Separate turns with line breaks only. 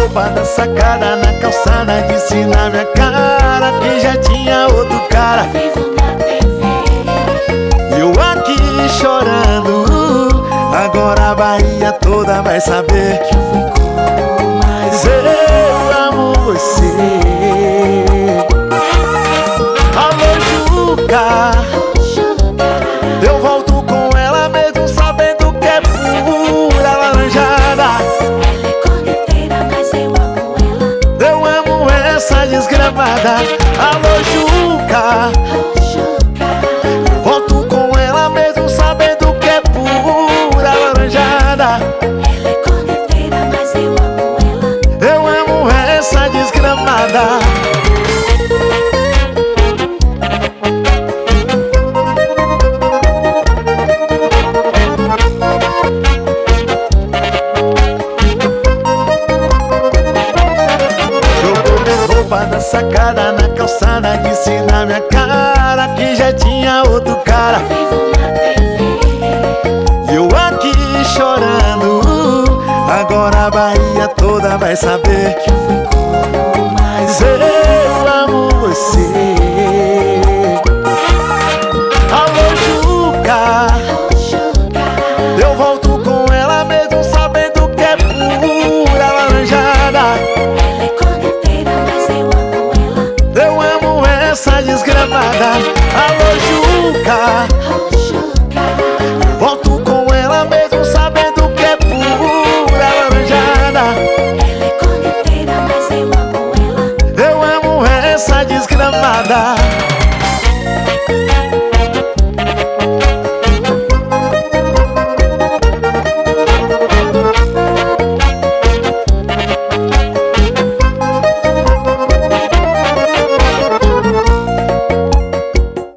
roupa da sacada na calçada, disse na minha cara que já tinha outro cara.
Vivo na TV.
E eu aqui chorando, agora a Bahia toda vai saber
Que eu fui com mais
eu amo você. Alô, Juca, eu volto com ela mesmo sabendo que é pura laranjada.
Ela é corneteira, mas eu amo ela.
Eu amo essa desgramada. Alô, Juca, volto com ela mesmo sabendo que é pura laranjada.
Ela é corneteira, mas eu amo ela.
Eu amo essa desgramada. Jogou minha roupa da sacada na calçada, disse na minha cara que já tinha outro cara.
Vivo na TV.
E eu aqui chorando, agora a Bahia toda vai saber
Que eu fui com mais
eu amo você. Alô, Juca, eu volto com ela mesmo sabendo que é pura laranjada.
Ela é corneteira, mas eu amo ela.
Eu amo essa desgramada. Alô, Juca, volto com ela mesmo sabendo que é pura laranjada.
Ela é corneteira, mas eu amo ela.
Eu amo essa desgramada.